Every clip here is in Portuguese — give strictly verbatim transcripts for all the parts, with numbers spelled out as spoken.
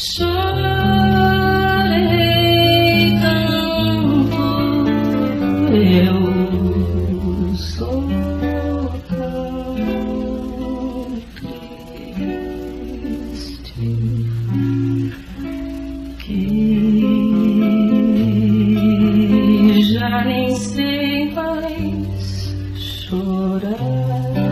Chorei tanto, eu sou tão triste que já nem sei mais chorar.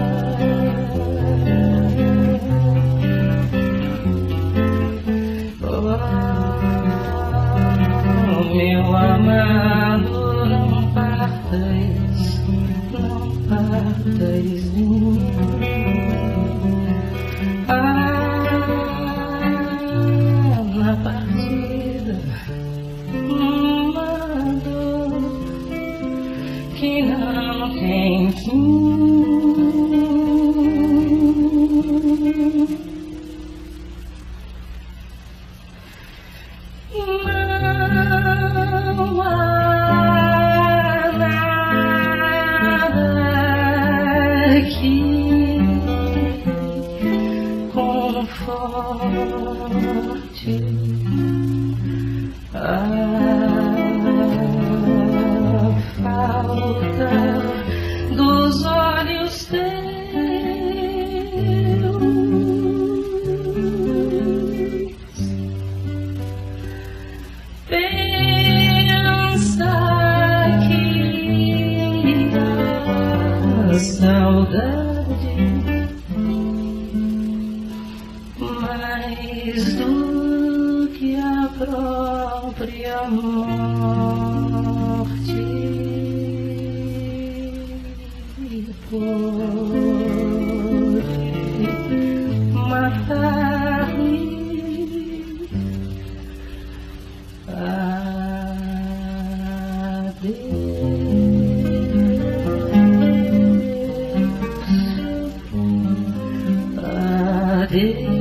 Meu amado, não partas, não partas de mim. Ah, na partida, uma dor que não tem fim. Não há nada que conforte a falta dos olhos teus. Pensa que a saudade mais do que a própria morte pode matar-me. Adeus, adeus.